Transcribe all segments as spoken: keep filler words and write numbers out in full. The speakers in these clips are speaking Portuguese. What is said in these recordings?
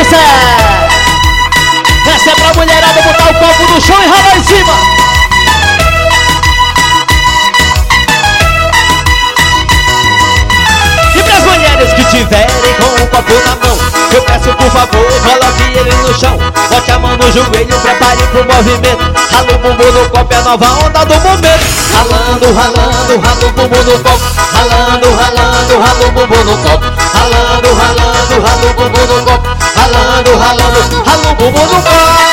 sucesso! Essa é pra mulherada botar o copo no chão e ralar em cima. E pras mulheres que tiverem com o copo na mão, eu peço por favor, coloque ele no chão. Bote a mão no joelho, prepare pro movimento. Rala o bumbum no copo, é a nova onda do momento. Ralando, ralando, rala o bumbum no copo. Ralando, ralando, rala o bumbum no copo. Ralando, ralando, rala o bumbum no copo. Ralando, ralando, rala o bumbum no copo.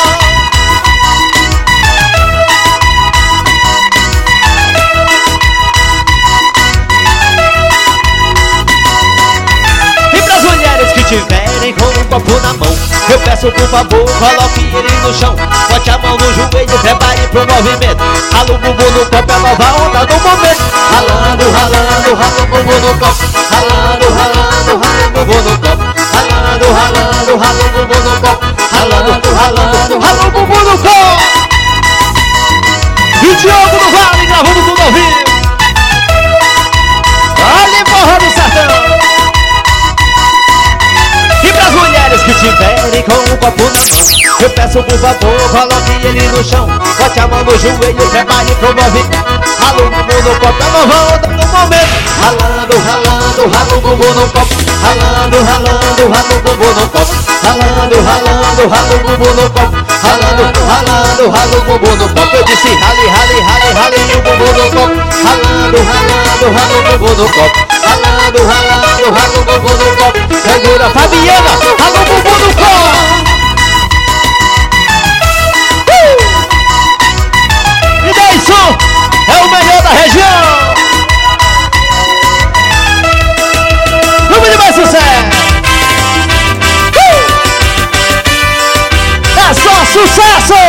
Tiverem com um copo na mão, eu peço por favor, coloque ele no chão. Bote a mão no joelho, prepare pro movimento. Rala o bumbum no copo, é a nova onda do momento. Ralando, ralando, rala o bumbum no copo. Ralando, ralando, rala o bumbum no copo. Ralando, ralando, rala o bumbum no copo. Ralando, ralando, rala o bumbum no copo. E Diogo do Vale gravando tudo ao vivo. Olha, porra do sertão. E pras mulheres que tiverem com um copo na mão, eu peço por favor, coloque ele no chão. Bote a mão no joelho, prepare pro movimento. Rala o bumbum no copo, é a nova onda do momento. Ralando, ralando, rala o bumbum no copo. Ralando, ralando, rala o bumbum no copo. Ralando, ralando, rala o bumbum no copo. Ralando, ralando, rala o bumbum no copo. Eu disse rale, rale, rale, rale o bumbum no copo. Ralando, ralando, rala o bumbum no copo. Ralando, ralando, rala o bumbum no copo. Segura, Fabiana, rala o bumbum no copo. Uh! E daí, som, é o melhor da região. Vamos de mais sucesso. Uh! É só sucesso.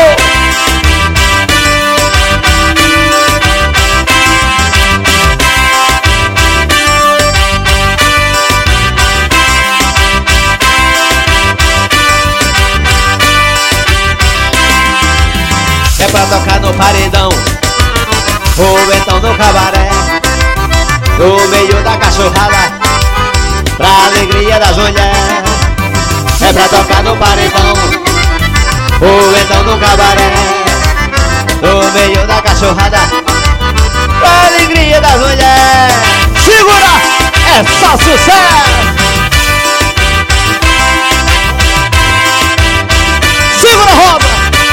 É pra tocar no paredão, ou então no cabaré, no meio da cachorrada, pra alegria das mulheres. É pra tocar no paredão, ou então no cabaré, no meio da cachorrada, pra alegria das mulheres. Segura! É só sucesso! Segura, roda!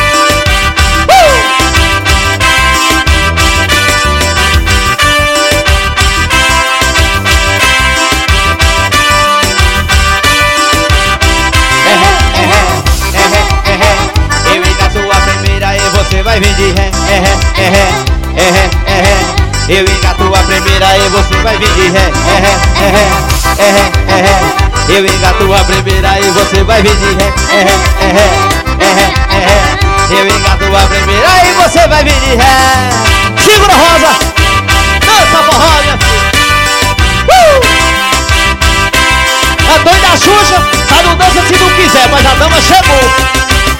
Você vai vir de ré, é ré, é ré, é ré, é ré. Eu engato a primeira e você vai vir de ré, é ré, é ré, é ré, é ré. Eu engato a primeira e você vai vir de ré, é ré, é ré, é ré, é ré. Eu engato a primeira e você vai vir de ré. Segura, Rosa, dança forró, minha filha. Uh! A doida Xuxa, tá no dança se não quiser, mas a dama chegou.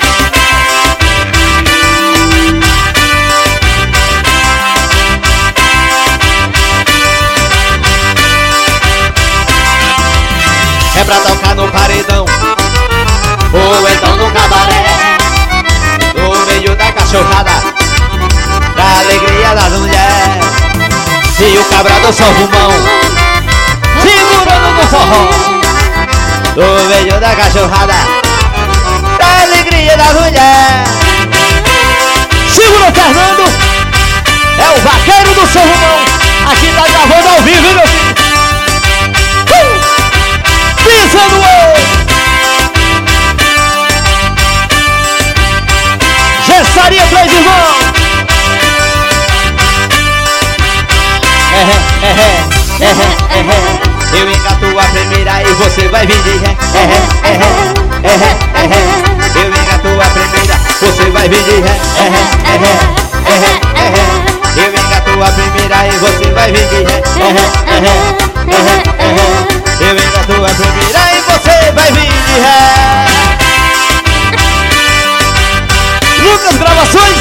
É pra tocar no paredão, ou então no cabaré, no meio da cachorrada, pra alegria das mulheres. E o cabra do São Romão, segurando no forró, no meio da cachorrada, pra alegria das mulheres. Segura o Fernando, é o vaqueiro do São Romão, aqui tá gravando ao vivo, meu filho. Pisando o Gessaria Três Irmãos. É ré, é ré, é ré, é ré. Eu engato a primeira e você vai vir de ré. É ré, é ré, é ré, é ré. Eu engato a primeira, você vai vir de ré. É ré, é ré, é ré, é ré. Eu engato a primeira e você vai vir de ré. É ré, é ré, é ré, é ré. Eu engato a primeira e você vai vir de ré. Lucas Gravações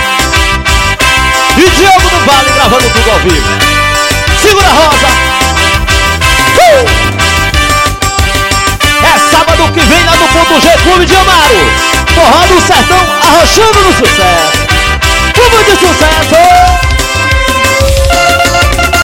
e Diogo do Vale gravando tudo ao vivo. Segura, Rosa. Uh! É sábado que vem lá no ponto G Clube de Amaro. Forró do Sertão arrochando no sucesso. Clube de sucesso.